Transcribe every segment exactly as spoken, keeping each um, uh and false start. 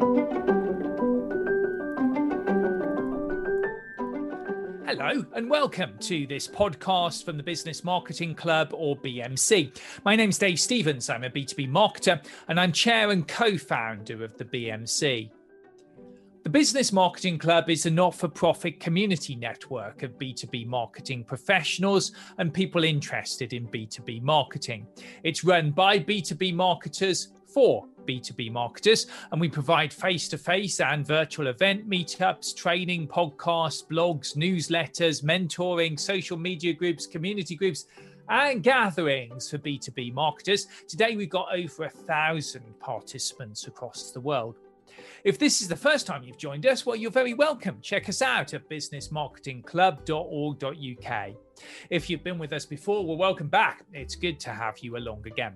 Hello and welcome to this podcast from the Business Marketing Club, or B M C. My name's Dave Stevens. I'm a B two B marketer and I'm chair and co-founder of the B M C. The Business Marketing Club is a not-for-profit community network of B two B marketing professionals and people interested in B two B marketing. It's run by B two B marketers for B two B marketers, and we provide face-to-face and virtual event meetups, training, podcasts, blogs, newsletters, mentoring, social media groups, community groups, and gatherings for B two B marketers. Today, we've got over a thousand participants across the world. If this is the first time you've joined us, well, you're very welcome. Check us out at business marketing club dot org dot U K. If you've been with us before, well, welcome back. It's good to have you along again.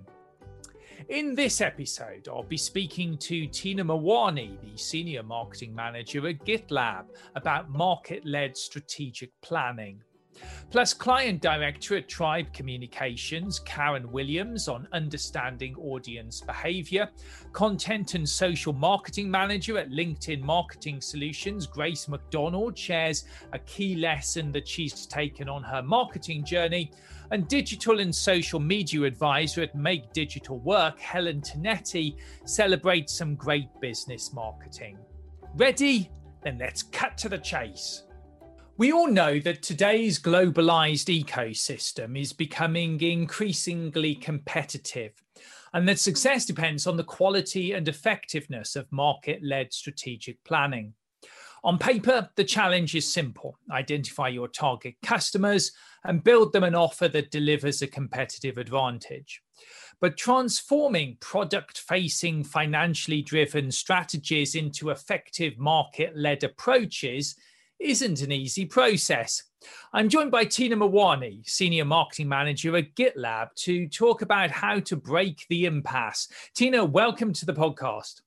In this episode, I'll be speaking to Tina Mawani, the Senior Marketing Manager at GitLab, about market-led strategic planning. Plus, Client Director at Tribe Communications, Karen Williams, on understanding audience behavior. Content and Social Marketing Manager at LinkedIn Marketing Solutions, Grace McDonald, shares a key lesson that she's taken on her marketing journey. And Digital and Social Media Advisor at Make Digital Work, Helen Tonetti, celebrates some great business marketing. Ready? Then let's cut to the chase. We all know that today's globalized ecosystem is becoming increasingly competitive, and that success depends on the quality and effectiveness of market-led strategic planning. On paper, the challenge is simple. Identify your target customers and build them an offer that delivers a competitive advantage. But transforming product-facing, financially driven strategies into effective market-led approaches isn't an easy process. I'm joined by Tina Mawani, Senior Marketing Manager at GitLab, to talk about how to break the impasse. Tina, welcome to the podcast.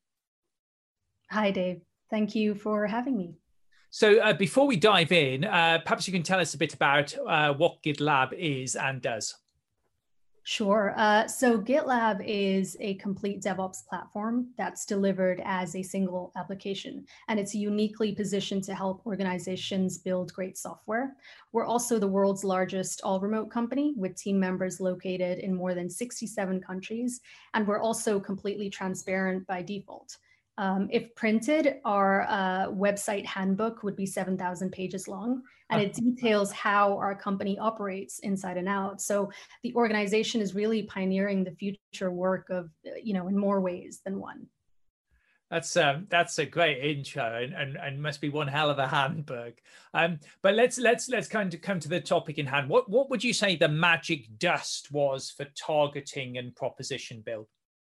Hi, Dave. Thank you for having me. So uh, before we dive in, uh, perhaps you can tell us a bit about uh, what GitLab is and does. Sure. Uh, so GitLab is a complete DevOps platform that's delivered as a single application, and it's uniquely positioned to help organizations build great software. We're also the world's largest all-remote company with team members located in more than sixty-seven countries, and we're also completely transparent by default. Um, if printed, our uh, website handbook would be seven thousand pages long, and it details how our company operates inside and out. So the organization is really pioneering the future work of, you know, in more ways than one. That's um, that's a great intro, and, and and must be one hell of a handbook. Um, but let's let's let's kind of come to the topic in hand. What what would you say the magic dust was for targeting and proposition build?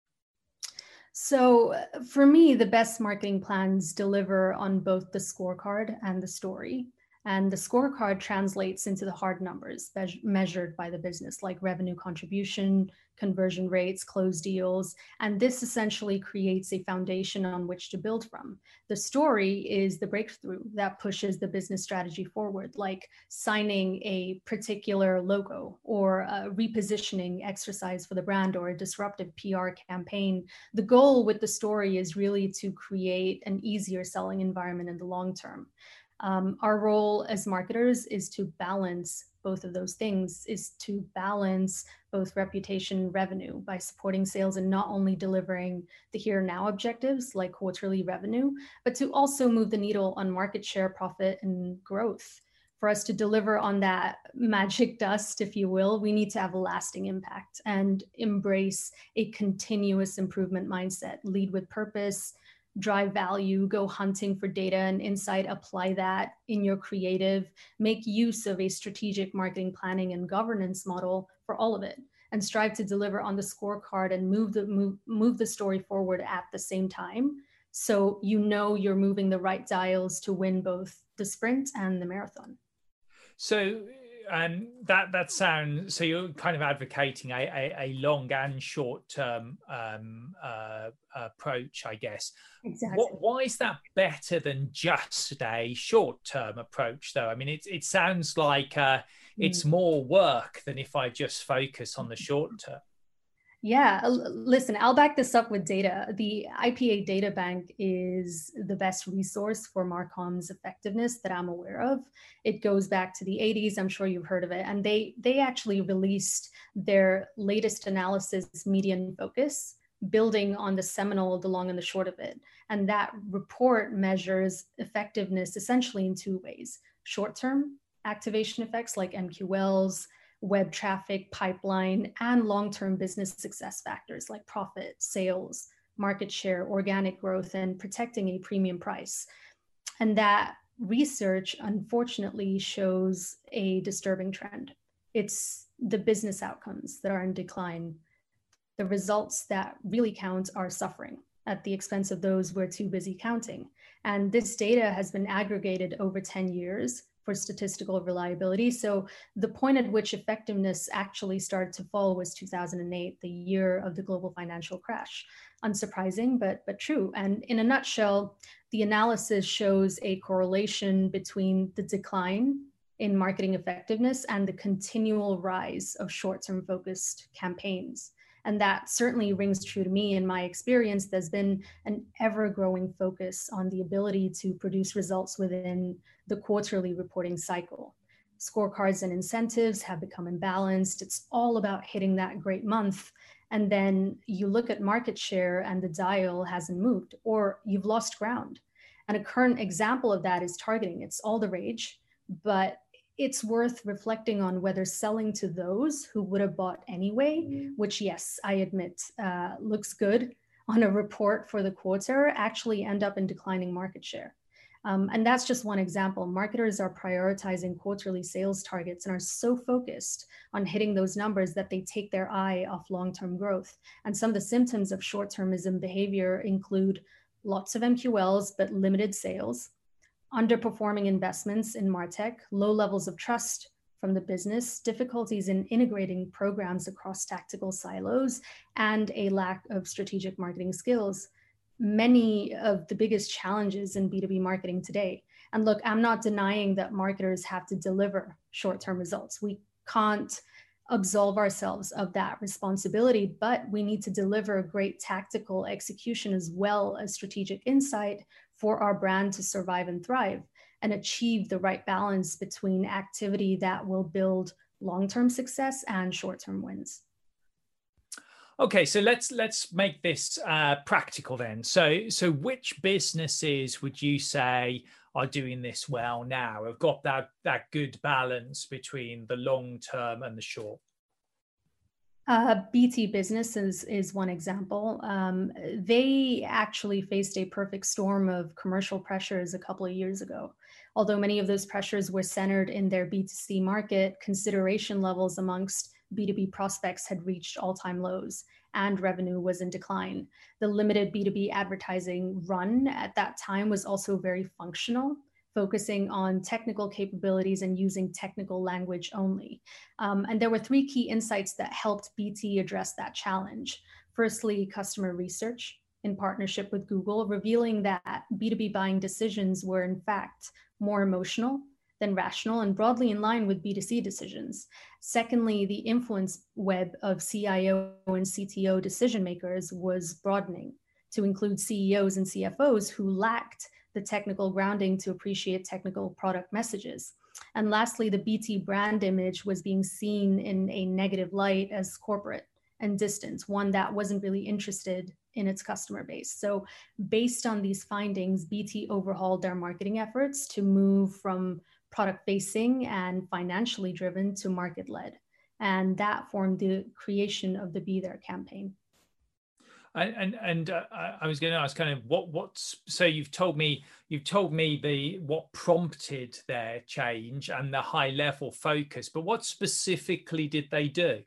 So for me, the best marketing plans deliver on both the scorecard and the story. And the scorecard translates into the hard numbers me- measured by the business, like revenue contribution, conversion rates, closed deals. And this essentially creates a foundation on which to build from. The story is the breakthrough that pushes the business strategy forward, like signing a particular logo or a repositioning exercise for the brand or a disruptive P R campaign. The goal with the story is really to create an easier selling environment in the long term. Um, our role as marketers is to balance both of those things, is to balance both reputation and revenue by supporting sales and not only delivering the here and now objectives like quarterly revenue, but to also move the needle on market share, profit, and growth. For us to deliver on that magic dust, if you will, we need to have a lasting impact and embrace a continuous improvement mindset, lead with purpose, drive value, go hunting for data and insight, apply that in your creative, make use of a strategic marketing planning and governance model for all of it, and strive to deliver on the scorecard and move the move, move the story forward at the same time. So you know you're moving the right dials to win both the sprint and the marathon. So um, that that sounds, so you're kind of advocating a, a, a long and short term um, uh, approach, I guess. Exactly. What, why is that better than just a short term approach, though? I mean, it it sounds like uh, it's mm. more work than if I just focus on the short term. Yeah, l- listen, I'll back this up with data. The I P A Data Bank is the best resource for Marcom's effectiveness that I'm aware of. It goes back to the eighties. I'm sure you've heard of it. And they they actually released their latest analysis, Median Focus, building on the seminal, the long and the short of it. And that report measures effectiveness essentially in two ways: short-term activation effects like M Q Ls, web traffic, pipeline, and long-term business success factors like profit, sales, market share, organic growth, and protecting a premium price. And that research, unfortunately, shows a disturbing trend. It's the business outcomes that are in decline. The results that really count are suffering at the expense of those we're too busy counting. And this data has been aggregated over ten years for statistical reliability. So the point at which effectiveness actually started to fall was two thousand eight, the year of the global financial crash. Unsurprising, but, but true. And in a nutshell, the analysis shows a correlation between the decline in marketing effectiveness and the continual rise of short-term focused campaigns. And that certainly rings true to me. In my experience, there's been an ever-growing focus on the ability to produce results within the quarterly reporting cycle. Scorecards and incentives have become imbalanced. It's all about hitting that great month. And then you look at market share and the dial hasn't moved, or you've lost ground. And a current example of that is targeting. It's all the rage, but it's worth reflecting on whether selling to those who would have bought anyway, which, yes, I admit, uh, looks good on a report for the quarter, actually end up in declining market share. Um, and that's just one example. Marketers are prioritizing quarterly sales targets and are so focused on hitting those numbers that they take their eye off long-term growth. And some of the symptoms of short-termism behavior include lots of M Q Ls, but limited sales, underperforming investments in MarTech, low levels of trust from the business, difficulties in integrating programs across tactical silos, and a lack of strategic marketing skills. Many of the biggest challenges in B two B marketing today. And look, I'm not denying that marketers have to deliver short-term results. We can't absolve ourselves of that responsibility, but we need to deliver great tactical execution as well as strategic insight for our brand to survive and thrive and achieve the right balance between activity that will build long-term success and short-term wins. Okay, so let's let's make this uh, practical then. So, so which businesses would you say are doing this well now? Have got that that good balance between the long term and the short? Uh, B T Business is, is one example. Um, they actually faced a perfect storm of commercial pressures a couple of years ago. Although many of those pressures were centered in their B two C market, consideration levels amongst B two B prospects had reached all-time lows and revenue was in decline. The limited B two B advertising run at that time was also very functional, focusing on technical capabilities and using technical language only. Um, and there were three key insights that helped B T address that challenge. Firstly, customer research in partnership with Google, revealing that B two B buying decisions were in fact more emotional than rational and broadly in line with B two C decisions. Secondly, the influence web of C I O and C T O decision makers was broadening to include C E Os and C F Os who lacked the technical grounding to appreciate technical product messages. And lastly, the B T brand image was being seen in a negative light as corporate and distant, one that wasn't really interested in its customer base. So based on these findings, B T overhauled their marketing efforts to move from product facing and financially driven to market led. And that formed the creation of the Be There campaign. And and uh, I was going to ask, kind of what what's so you've told me you've told me the what prompted their change and the high level focus, but what specifically did they do?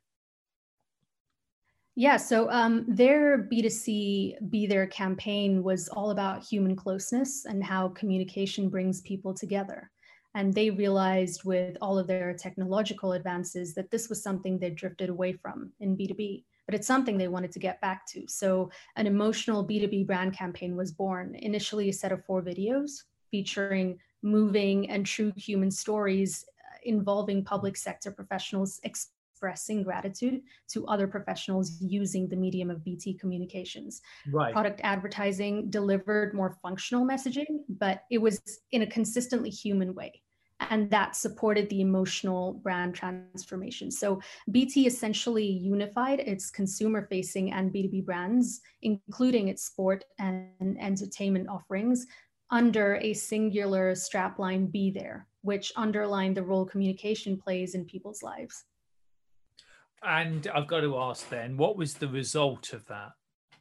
Yeah, so um, their B two C Be There campaign was all about human closeness and how communication brings people together. And they realized with all of their technological advances that this was something they drifted away from in B two B. But it's something they wanted to get back to. So an emotional B two B brand campaign was born, initially a set of four videos featuring moving and true human stories involving public sector professionals expressing gratitude to other professionals using the medium of B T communications. Right. Product advertising delivered more functional messaging, but it was in a consistently human way. And that supported the emotional brand transformation. So B T essentially unified its consumer-facing and B two B brands, including its sport and entertainment offerings, under a singular strapline "Be There," which underlined the role communication plays in people's lives. And I've got to ask then, what was the result of that?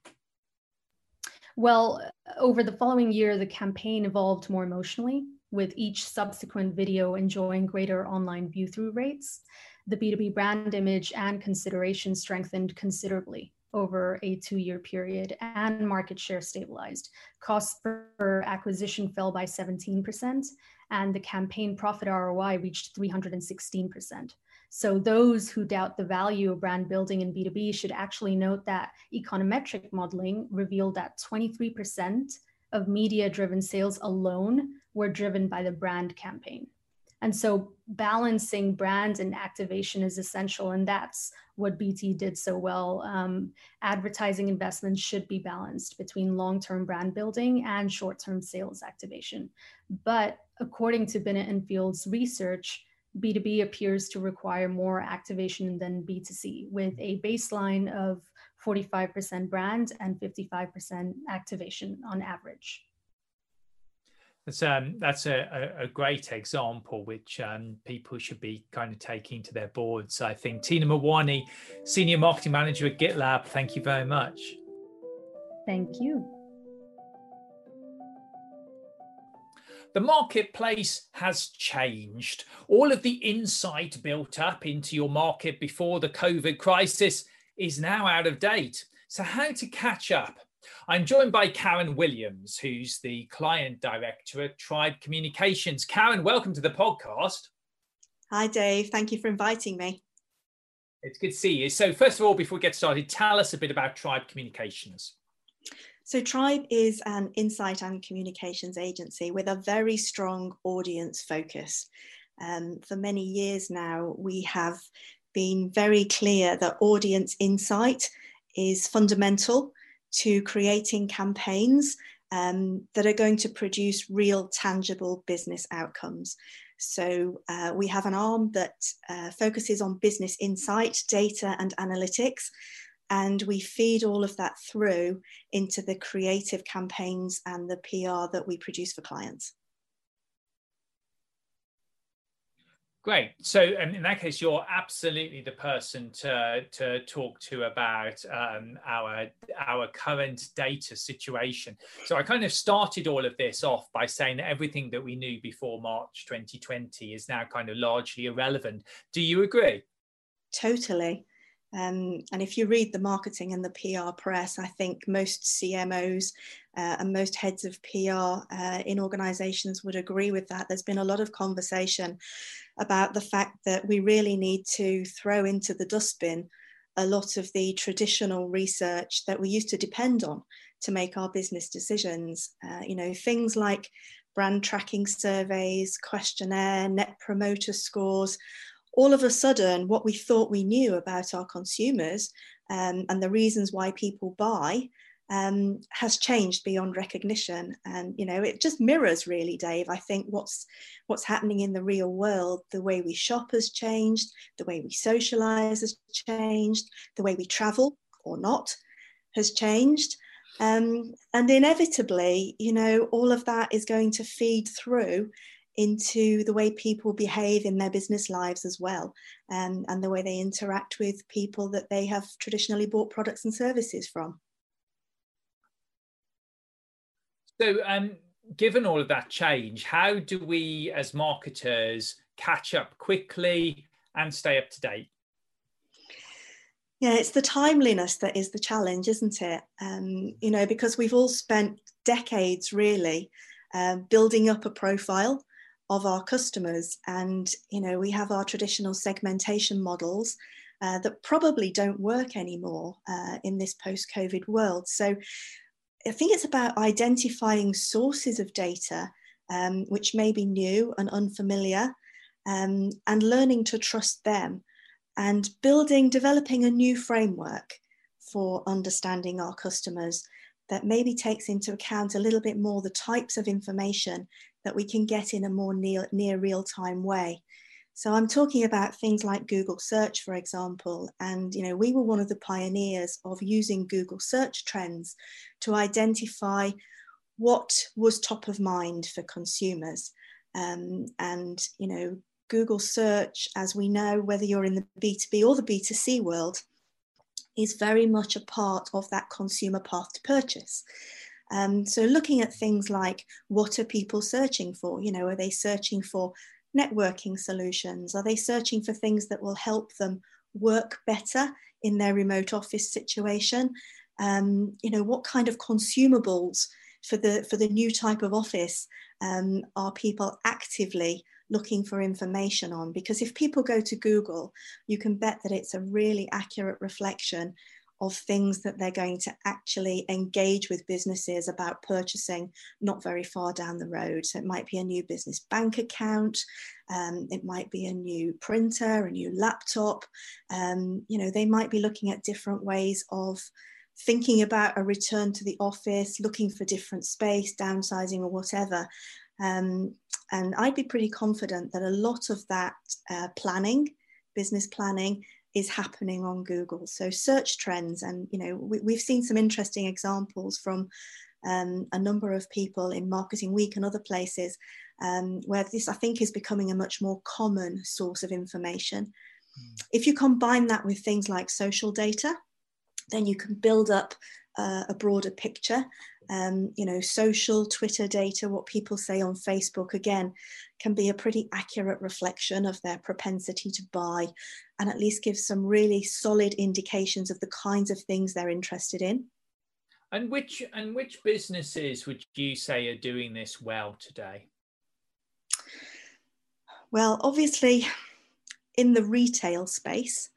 Well, over the following year, the campaign evolved more emotionally, with each subsequent video enjoying greater online view-through rates. The B two B brand image and consideration strengthened considerably over a two-year period, and market share stabilized. Cost per acquisition fell by seventeen percent, and the campaign profit R O I reached three hundred sixteen percent. So those who doubt the value of brand building in B two B should actually note that econometric modeling revealed that twenty-three percent of media-driven sales alone were driven by the brand campaign. And so balancing brand and activation is essential, and that's what B T did so well. Um, advertising investments should be balanced between long-term brand building and short-term sales activation. But according to Binet and Field's research, B two B appears to require more activation than B two C, with a baseline of forty-five percent brand and fifty-five percent activation on average. That's um that's a, a, a great example, which um, people should be kind of taking to their boards. I think Tina Mawani, Senior Marketing Manager at GitLab, thank you very much. Thank you. The marketplace has changed. All of the insight built up into your market before the COVID crisis is now out of date. So how to catch up? I'm joined by Karen Williams, who's the Client Director at Tribe Communications. Karen, welcome to the podcast. Hi, Dave. Thank you for inviting me. It's good to see you. So first of all, before we get started, tell us a bit about Tribe Communications. So Tribe is an insight and communications agency with a very strong audience focus. Um, for many years now, we have been very clear that audience insight is fundamental to creating campaigns um, that are going to produce real tangible business outcomes. So uh, we have an arm that uh, focuses on business insight, data and analytics, and we feed all of that through into the creative campaigns and the P R that we produce for clients. Great. So um, in that case, you're absolutely the person to, to talk to about um, our, our current data situation. So I kind of started all of this off by saying that everything that we knew before March twenty twenty is now kind of largely irrelevant. Do you agree? Totally. Um, and if you read the marketing and the P R press, I think most C M Os uh, and most heads of P R uh, in organizations would agree with that. There's been a lot of conversation about the fact that we really need to throw into the dustbin a lot of the traditional research that we used to depend on to make our business decisions. Uh, you know, things like brand tracking surveys, questionnaire, net promoter scores. All of a sudden, what we thought we knew about our consumers um, and the reasons why people buy um, has changed beyond recognition. And, you know, it just mirrors really, Dave. I think what's, what's happening in the real world, the way we shop has changed, the way we socialize has changed, the way we travel or not has changed. Um, and inevitably, you know, all of that is going to feed through into the way people behave in their business lives as well, um, and the way they interact with people that they have traditionally bought products and services from. So um, given all of that change, how do we as marketers catch up quickly and stay up to date? Yeah, it's the timeliness that is the challenge, isn't it? Um, you know, because we've all spent decades really uh, building up a profile of our customers, and you know, we have our traditional segmentation models uh, that probably don't work anymore uh, in this post-COVID world. So I think it's about identifying sources of data um, which may be new and unfamiliar, um, and learning to trust them. and building, developing a new framework for understanding our customers that maybe takes into account a little bit more the types of information that we can get in a more near, near real-time way. So I'm talking about things like Google search, for example, and you know, we were one of the pioneers of using Google search trends to identify what was top of mind for consumers. Um, and you know, Google search, as we know, whether you're in the B two B or the B two C world, is very much a part of that consumer path to purchase. Um, so looking at things like, what are people searching for? You know, are they searching for networking solutions? Are they searching for things that will help them work better in their remote office situation? Um, you know, what kind of consumables for the, for the new type of office um, are people actively looking for information on? Because if people go to Google, you can bet that it's a really accurate reflection of things that they're going to actually engage with businesses about purchasing not very far down the road. So it might be a new business bank account, um, it might be a new printer, a new laptop. Um, you know, they might be looking at different ways of thinking about a return to the office, looking for different space, downsizing or whatever. Um, and I'd be pretty confident that a lot of that uh, planning, business planning, is happening on Google. So search trends, and you know, we, we've seen some interesting examples from um, a number of people in Marketing Week and other places um, where this, I think, is becoming a much more common source of information. Mm. If you combine that with things like social data, then you can build up uh, a broader picture. Um, you know, social, Twitter data, what people say on Facebook, again, can be a pretty accurate reflection of their propensity to buy, and at least give some really solid indications of the kinds of things they're interested in. And which, and which businesses would you say are doing this well today? Well, obviously, in the retail space,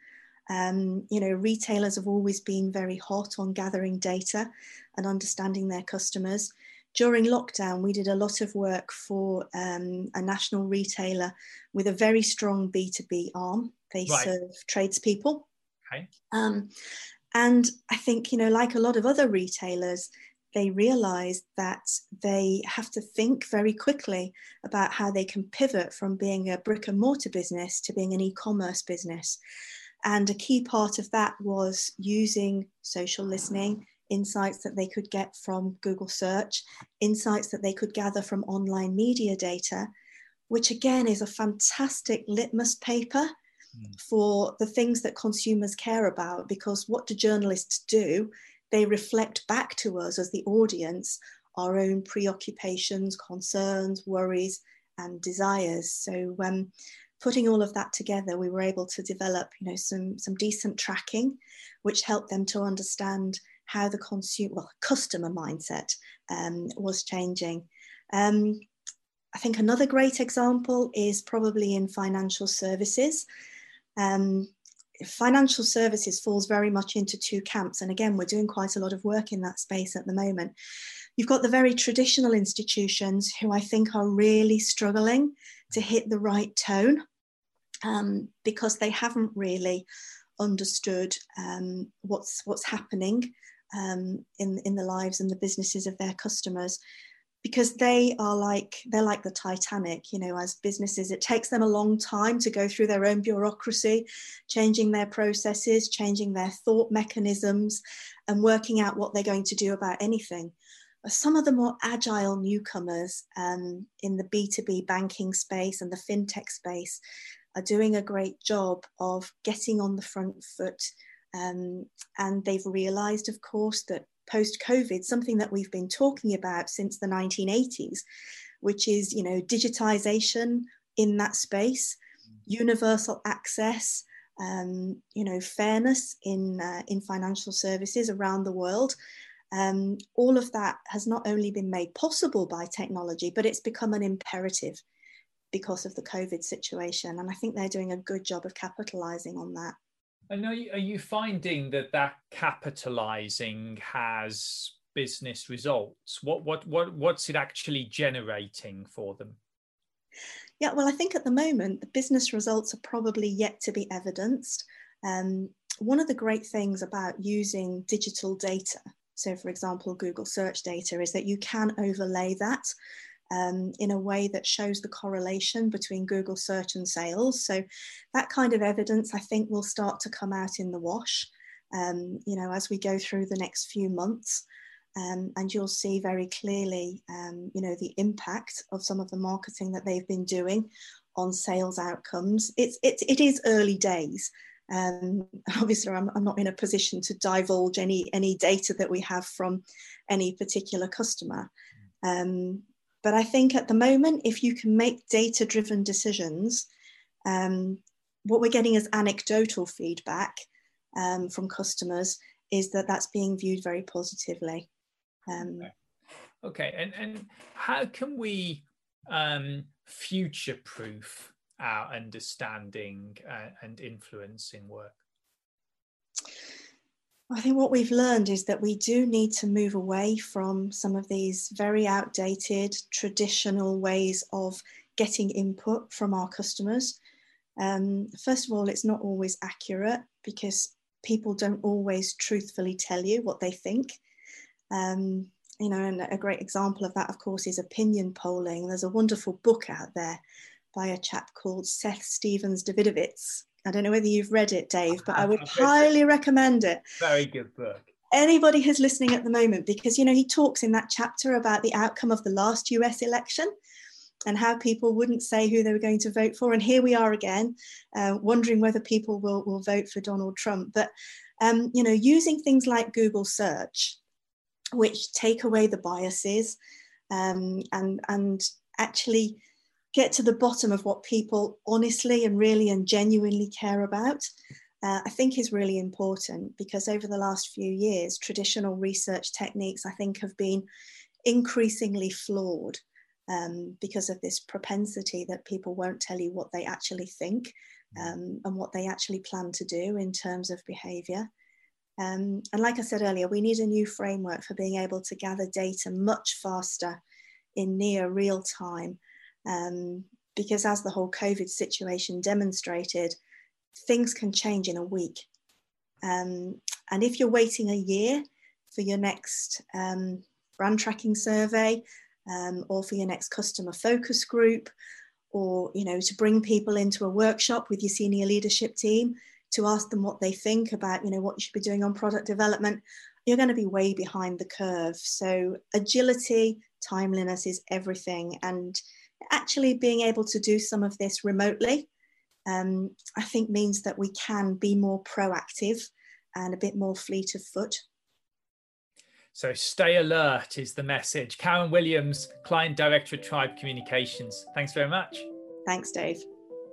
Um, you know, retailers have always been very hot on gathering data and understanding their customers. During lockdown, we did a lot of work for um, a national retailer with a very strong B two B arm. They right. serve tradespeople. Okay. Um, and I think, you know, like a lot of other retailers, they realized that they have to think very quickly about how they can pivot from being a brick and mortar business to being an e-commerce business. And a key part of that was using social listening, insights that they could get from Google search, insights that they could gather from online media data, which again is a fantastic litmus paper mm. for the things that consumers care about, because what do journalists do? They reflect back to us as the audience our own preoccupations, concerns, worries, and desires. So um, putting all of that together, we were able to develop, you know, some, some decent tracking, which helped them to understand how the consumer, well, customer mindset um, was changing. Um, I think another great example is probably in financial services. Um, financial services falls very much into two camps. And again, we're doing quite a lot of work in that space at the moment. You've got the very traditional institutions who I think are really struggling to hit the right tone. Um, because they haven't really understood um, what's what's happening um, in in the lives and the businesses of their customers, because they are like they're like the Titanic. You know, as businesses, it takes them a long time to go through their own bureaucracy, changing their processes, changing their thought mechanisms, and working out what they're going to do about anything. Some of the more agile newcomers um, in the B two B banking space and the fintech space are doing a great job of getting on the front foot. Um, and they've realized, of course, that post-COVID, something that we've been talking about since the nineteen eighties, which is, you know, digitization in that space, universal access, um, you know, fairness in, uh, in financial services around the world. Um, all of that has not only been made possible by technology, but it's become an imperative because of the COVID situation. And I think they're doing a good job of capitalizing on that. And are you, are you finding that that capitalizing has business results? What, what, what, what's it actually generating for them? Yeah, well, I think at the moment, the business results are probably yet to be evidenced. Um, one of the great things about using digital data, so for example, Google search data, is that you can overlay that um, in a way that shows the correlation between Google search and sales. So that kind of evidence, I think, will start to come out in the wash, um, you know, as we go through the next few months. Um, and you'll see very clearly, um, you know, the impact of some of the marketing that they've been doing on sales outcomes. It's, it, it is early days. Um, obviously, I'm, I'm not in a position to divulge any, any data that we have from any particular customer. Um, but I think at the moment, if you can make data-driven decisions, um, what we're getting as anecdotal feedback um, from customers is that that's being viewed very positively. Um, okay. okay, and and how can we um, future-proof our understanding uh, and influencing work? I think what we've learned is that we do need to move away from some of these very outdated, traditional ways of getting input from our customers. Um, first of all, it's not always accurate because people don't always truthfully tell you what they think. Um, you know, and a great example of that, of course, is opinion polling. There's a wonderful book out there by a chap called Seth Stephens-Davidovitz. I don't know whether you've read it, Dave, but I would highly recommend it. Very good book. Anybody who's listening at the moment, because, you know, he talks in that chapter about the outcome of the last U S election and how people wouldn't say who they were going to vote for. And here we are again, uh, wondering whether people will, will vote for Donald Trump. But, um, you know, using things like Google search, which take away the biases um, and, and actually get to the bottom of what people honestly and really and genuinely care about, uh, I think is really important, because over the last few years, traditional research techniques, I think, have been increasingly flawed um, because of this propensity that people won't tell you what they actually think um, and what they actually plan to do in terms of behaviour. Um, and like I said earlier, we need a new framework for being able to gather data much faster in near real time. Um, because as the whole COVID situation demonstrated, things can change in a week. Um, and if you're waiting a year for your next um, brand tracking survey um, or for your next customer focus group, or, you know, to bring people into a workshop with your senior leadership team to ask them what they think about, you know, what you should be doing on product development, you're going to be way behind the curve. So agility, timeliness is everything. And actually being able to do some of this remotely, um, I think means that we can be more proactive and a bit more fleet of foot. So stay alert is the message. Karen Williams, Client Director at Tribe Communications. Thanks very much. Thanks, Dave.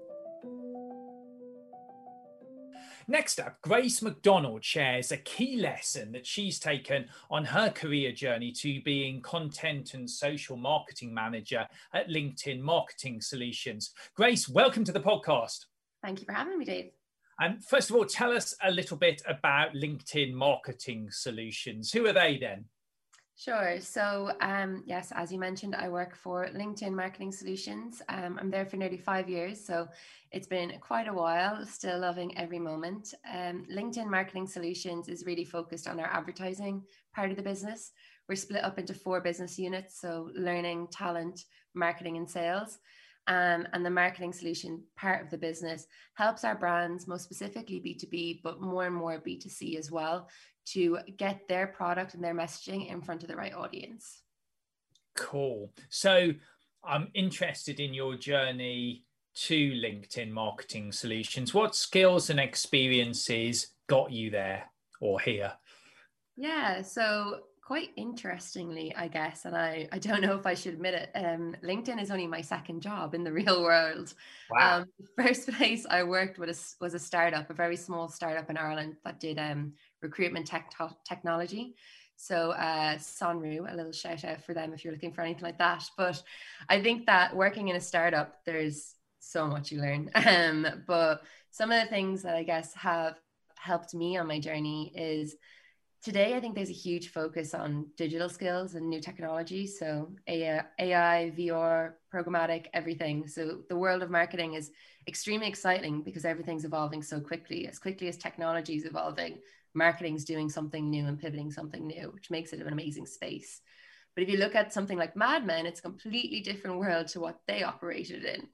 Next up, Grace McDonald shares a key lesson that she's taken on her career journey to being content and social marketing manager at LinkedIn Marketing Solutions. Grace, welcome to the podcast. Thank you for having me, Dave. And first of all, tell us a little bit about LinkedIn Marketing Solutions. Who are they then? Sure. So um, yes, as you mentioned, I work for LinkedIn Marketing Solutions. Um, I'm there for nearly five years, so it's been quite a while, still loving every moment. Um, LinkedIn Marketing Solutions is really focused on our advertising part of the business. We're split up into four business units, so learning, talent, marketing and sales. Um, and the marketing solution part of the business helps our brands, most specifically B two B, but more and more B two C as well, to get their product and their messaging in front of the right audience. Cool. So I'm interested in your journey to LinkedIn Marketing Solutions. What skills and experiences got you there or here? Yeah, so quite interestingly, I guess, and I, I don't know if I should admit it, um, LinkedIn is only my second job in the real world. Wow. Um, the first place I worked with was a startup, a very small startup in Ireland that did um, recruitment tech technology. So uh, Sonru, a little shout out for them if you're looking for anything like that. But I think that working in a startup, there's so much you learn. Um, but some of the things that I guess have helped me on my journey is Today, I think there's a huge focus on digital skills and new technology. So A I, V R, programmatic, everything. So the world of marketing is extremely exciting because everything's evolving so quickly. As quickly as technology is evolving, marketing's doing something new and pivoting something new, which makes it an amazing space. But if you look at something like Mad Men, it's a completely different world to what they operated in.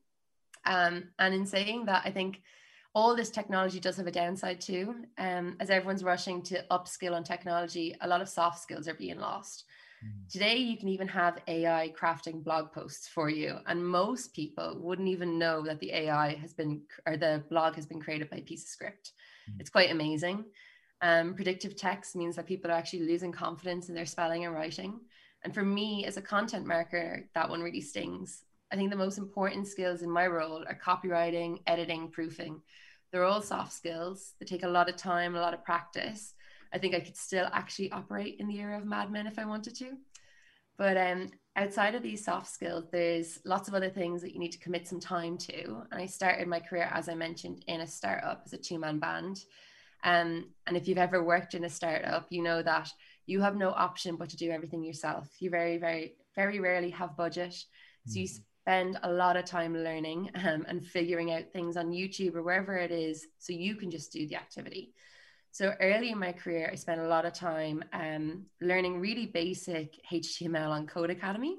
Um, and in saying that, I think all this technology does have a downside too. Um, as everyone's rushing to upskill on technology, a lot of soft skills are being lost. Mm. Today, you can even have A I crafting blog posts for you. And most people wouldn't even know that the A I has been, or the blog has been created by a piece of script. Mm. It's quite amazing. Um, predictive text means that people are actually losing confidence in their spelling and writing. And for me, as a content marketer, that one really stings. I think the most important skills in my role are copywriting, editing, proofing. They're all soft skills. They take a lot of time, a lot of practice. I think I could still actually operate in the era of Mad Men if I wanted to. But um, outside of these soft skills, there's lots of other things that you need to commit some time to. And I started my career, as I mentioned, in a startup as a two-man band. Um, and if you've ever worked in a startup, you know that you have no option but to do everything yourself. You very, very, very rarely have budget. So you spend a lot of time learning um, and figuring out things on YouTube or wherever it is, so you can just do the activity. So early in my career, I spent a lot of time um, learning really basic H T M L on Codecademy.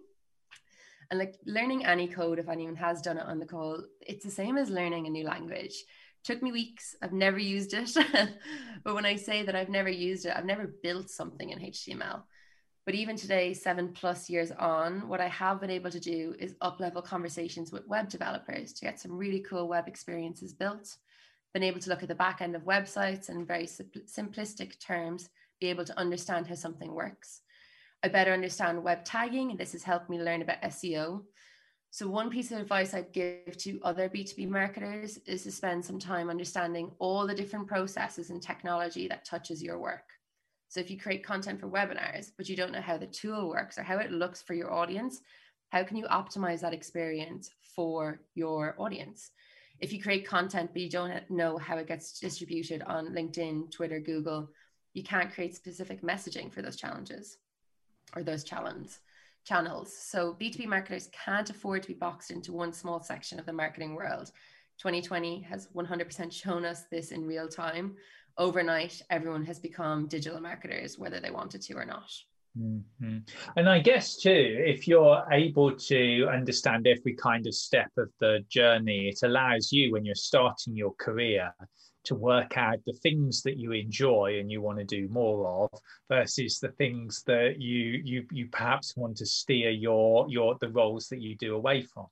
And like learning any code, if anyone has done it on the call, it's the same as learning a new language. Took me weeks. I've never used it. But when I say that I've never used it, I've never built something in H T M L. But even today, seven plus years on, what I have been able to do is up-level conversations with web developers to get some really cool web experiences built. Been able to look at the back end of websites and very simplistic terms, be able to understand how something works. I better understand web tagging, and this has helped me learn about S E O. So one piece of advice I'd give to other B two B marketers is to spend some time understanding all the different processes and technology that touches your work. So if you create content for webinars, but you don't know how the tool works or how it looks for your audience, how can you optimize that experience for your audience? If you create content, but you don't know how it gets distributed on LinkedIn, Twitter, Google, you can't create specific messaging for those challenges or those challenges. channels. So B two B marketers can't afford to be boxed into one small section of the marketing world. twenty twenty has one hundred percent shown us this in real time. Overnight, everyone has become digital marketers, whether they wanted to or not. Mm-hmm. And I guess too, if you're able to understand every kind of step of the journey, it allows you, when you're starting your career, to work out the things that you enjoy and you want to do more of versus the things that you you you perhaps want to steer your your the roles that you do away from.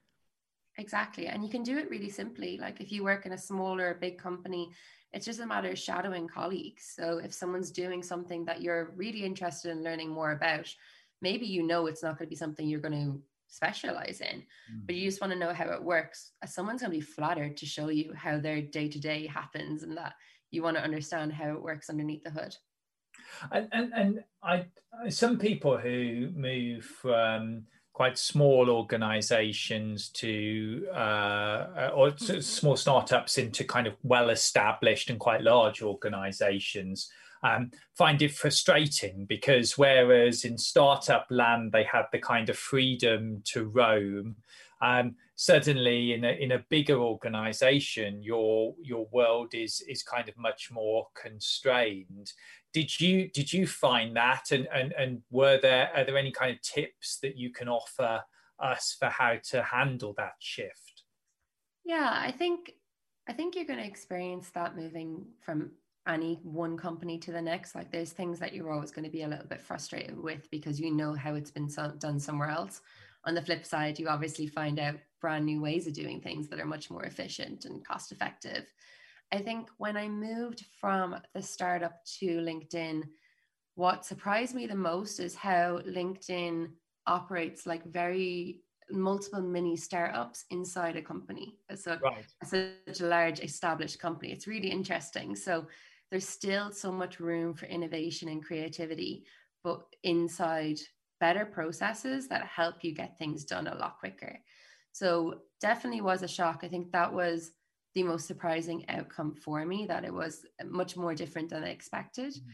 Exactly. And you can do it really simply. Like if you work in a small or a big company, it's just a matter of shadowing colleagues. So if someone's doing something that you're really interested in learning more about, maybe you know it's not going to be something you're going to specialize in, mm. but you just want to know how it works. Someone's going to be flattered to show you how their day-to-day happens and that you want to understand how it works underneath the hood. And and, and I some people who move from quite small organizations to uh, or to small startups into kind of well-established and quite large organizations um, find it frustrating, because whereas in startup land they had the kind of freedom to roam, um, suddenly in a in a bigger organization your your world is is kind of much more constrained. Did you did you find that, and, and and were there are there any kind of tips that you can offer us for how to handle that shift? Yeah, I think I think you're going to experience that moving from any one company to the next. Like there's things that you're always going to be a little bit frustrated with because you know how it's been so, done somewhere else. On the flip side, you obviously find out brand new ways of doing things that are much more efficient and cost effective. I think when I moved from the startup to LinkedIn, what surprised me the most is how LinkedIn operates like very multiple mini startups inside a company. So right. Such a large established company. It's really interesting. So there's still so much room for innovation and creativity, but inside better processes that help you get things done a lot quicker. So definitely was a shock. I think that was the most surprising outcome for me, that it was much more different than I expected. Mm.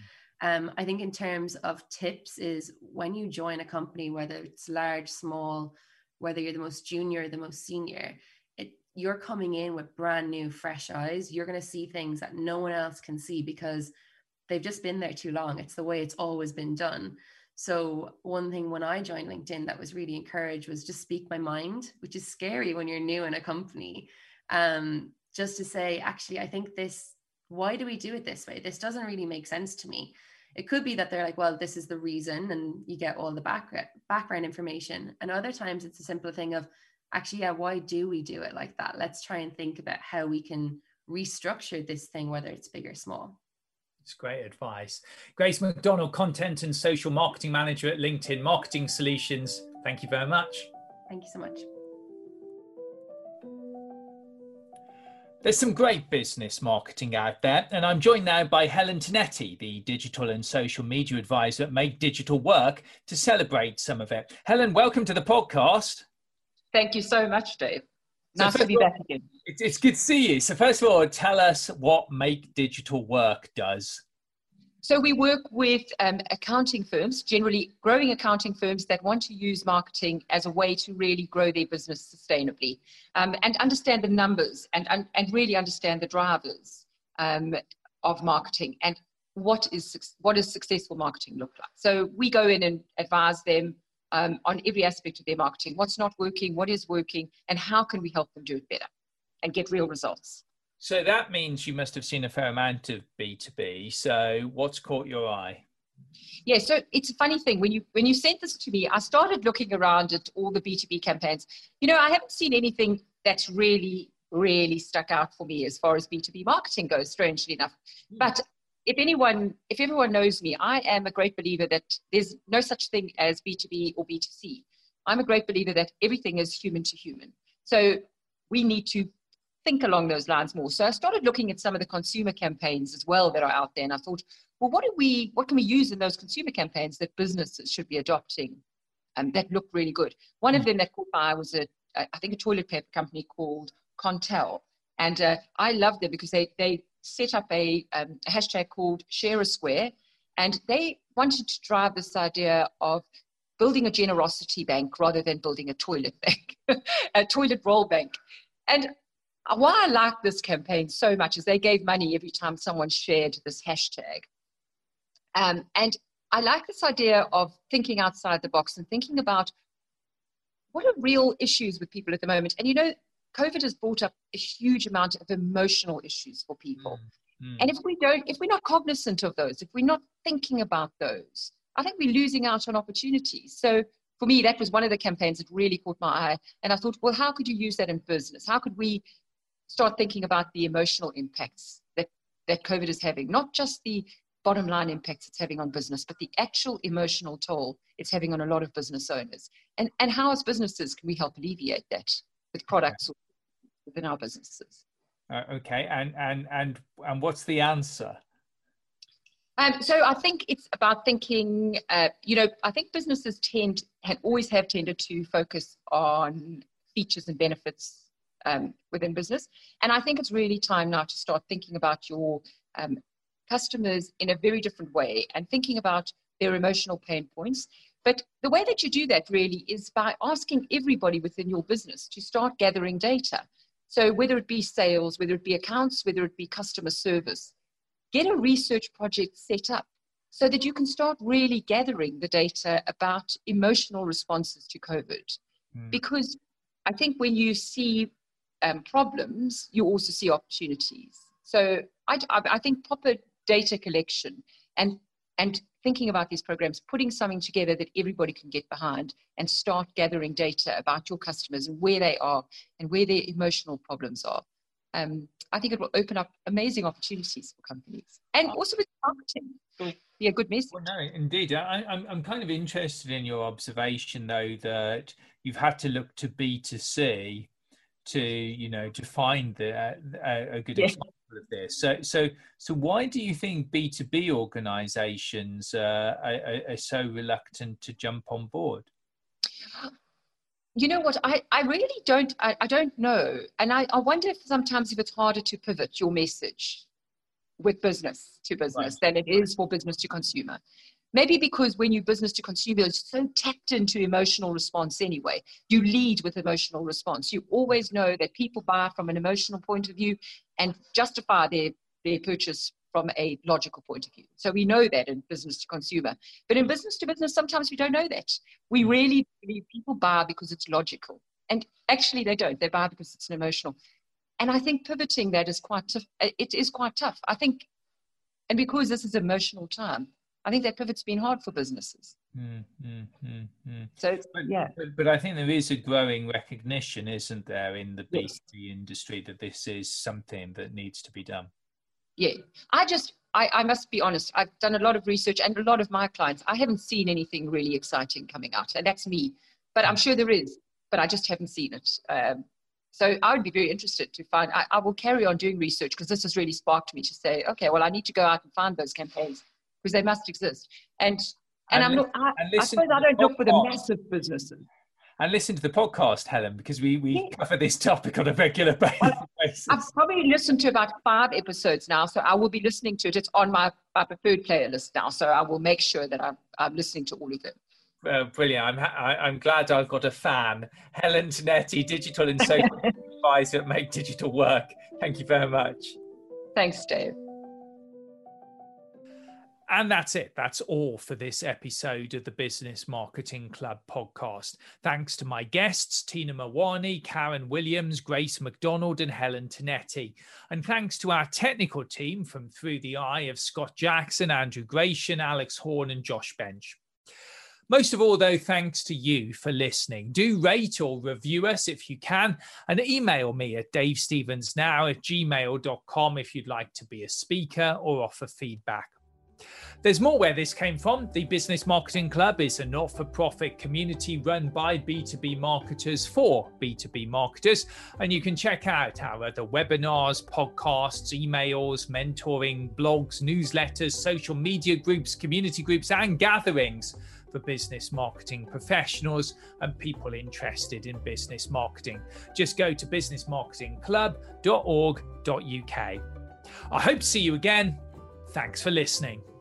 Um, I think in terms of tips is when you join a company, whether it's large, small, whether you're the most junior or the most senior, it, you're coming in with brand new, fresh eyes. You're going to see things that no one else can see because they've just been there too long. It's the way it's always been done. So one thing when I joined LinkedIn that was really encouraged was just speak my mind, which is scary when you're new in a company. Um, just to say, actually, I think this, why do we do it this way? This doesn't really make sense to me. It could be that they're like, well, this is the reason, and you get all the background background information. And other times it's a simple thing of, actually, yeah, why do we do it like that? Let's try and think about how we can restructure this thing, whether it's big or small. It's great advice. Grace McDonald, Content and Social Marketing Manager at LinkedIn Marketing Solutions. Thank you very much. Thank you so much. There's some great business marketing out there, and I'm joined now by Helen Tonetti, the Digital and Social Media Advisor at Make Digital Work, to celebrate some of it. Helen, welcome to the podcast. Thank you so much, Dave. So nice to be all, back again. It's, it's good to see you. So first of all, tell us what Make Digital Work does. So we work with um, accounting firms, generally growing accounting firms that want to use marketing as a way to really grow their business sustainably, um, and understand the numbers and, and, and really understand the drivers um, of marketing and what is, what does successful marketing look like. So we go in and advise them um, on every aspect of their marketing, what's not working, what is working, and how can we help them do it better and get real results. So that means you must have seen a fair amount of B two B. So what's caught your eye? Yeah, so it's a funny thing. When you when you sent this to me, I started looking around at all the B two B campaigns. You know, I haven't seen anything that's really, really stuck out for me as far as B two B marketing goes, strangely enough. Mm. But if anyone, if everyone knows me, I am a great believer that there's no such thing as B two B or B two C. I'm a great believer that everything is human to human. So we need to think along those lines more. So I started looking at some of the consumer campaigns as well that are out there, and I thought, well, what do we, what can we use in those consumer campaigns that businesses should be adopting um, that look really good? One of them that caught my eye was a, I think a toilet paper company called Contel, and uh, I loved them because they they set up a, um, a hashtag called Share a Square, and they wanted to drive this idea of building a generosity bank rather than building a toilet bank, a toilet roll bank, and why I like this campaign so much is they gave money every time someone shared this hashtag. Um, and I like this idea of thinking outside the box and thinking about what are real issues with people at the moment. And, you know, COVID has brought up a huge amount of emotional issues for people. Mm, mm. And if we don't, if we're not cognizant of those, if we're not thinking about those, I think we're losing out on opportunities. So for me, that was one of the campaigns that really caught my eye. And I thought, well, how could you use that in business? How could we start thinking about the emotional impacts that, that COVID is having, not just the bottom line impacts it's having on business, but the actual emotional toll it's having on a lot of business owners. And, and how as businesses can we help alleviate that with products okay. within our businesses? Uh, okay, and, and, and, and what's the answer? Um, so I think it's about thinking, uh, you know, I think businesses tend, and always have tended to focus on features and benefits Um, within business. And I think it's really time now to start thinking about your um, customers in a very different way and thinking about their emotional pain points. But the way that you do that really is by asking everybody within your business to start gathering data. So whether it be sales, whether it be accounts, whether it be customer service, get a research project set up so that you can start really gathering the data about emotional responses to COVID. Mm. Because I think when you see Um, problems, you also see opportunities. So I, I think proper data collection and and thinking about these programs, putting something together that everybody can get behind and start gathering data about your customers and where they are and where their emotional problems are. Um, I think it will open up amazing opportunities for companies. And also with marketing, it will be a good message. Well, no, indeed. I, I'm, I'm kind of interested in your observation, though, that you've had to look to B two C to, you know, to find the, uh, a good yeah. example of this. So, so, so why do you think B two B organizations uh, are, are so reluctant to jump on board? You know what, I, I really don't, I, I don't know. And I, I wonder if sometimes if it's harder to pivot your message with business to business Right. than it is for business to consumer. Maybe because when you business to consumer, it's so tapped into emotional response anyway. You lead with emotional response. You always know that people buy from an emotional point of view and justify their, their purchase from a logical point of view. So we know that in business to consumer. But in business to business, sometimes we don't know that. We really believe people buy because it's logical. And actually they don't. They buy because it's an emotional. And I think pivoting that is quite tough. It is quite tough. I think, and because this is emotional time, I think that pivot's been hard for businesses. Mm, mm, mm, mm. So, but, yeah. But, but I think there is a growing recognition, isn't there, in the B Yes. two B industry that this is something that needs to be done. Yeah. I just, I, I must be honest, I've done a lot of research and a lot of my clients, I haven't seen anything really exciting coming out. And that's me. But I'm sure there is, but I just haven't seen it. Um, so I would be very interested to find, I, I will carry on doing research because this has really sparked me to say, okay, well, I need to go out and find those campaigns, because they must exist. And and, and I'm not, I, I suppose I don't look for the massive businesses. And listen to the podcast, Helen, because we, we yeah. cover this topic on a regular basis. Well, I've probably listened to about five episodes now, so I will be listening to it. It's on my, my preferred playlist now, so I will make sure that I'm, I'm listening to all of them. Uh, brilliant. I'm, ha- I'm glad I've got a fan. Helen Tinetti, Digital and Social Advisor at Make Digital Work. Thank you very much. Thanks, Dave. And that's it. That's all for this episode of the Business Marketing Club podcast. Thanks to my guests, Tina Mawani, Karen Williams, Grace McDonald, and Helen Tinetti. And thanks to our technical team from Through the Eye of Scott Jackson, Andrew Gratian, Alex Horn, and Josh Bench. Most of all, though, thanks to you for listening. Do rate or review us if you can, and email me at davestevensnow at gmail dot com if you'd like to be a speaker or offer feedback. There's more where this came from. The Business Marketing Club is a not-for-profit community run by B two B marketers for B two B marketers. And you can check out our other webinars, podcasts, emails, mentoring, blogs, newsletters, social media groups, community groups, and gatherings for business marketing professionals and people interested in business marketing. Just go to business marketing club dot org dot U K. I hope to see you again. Thanks for listening.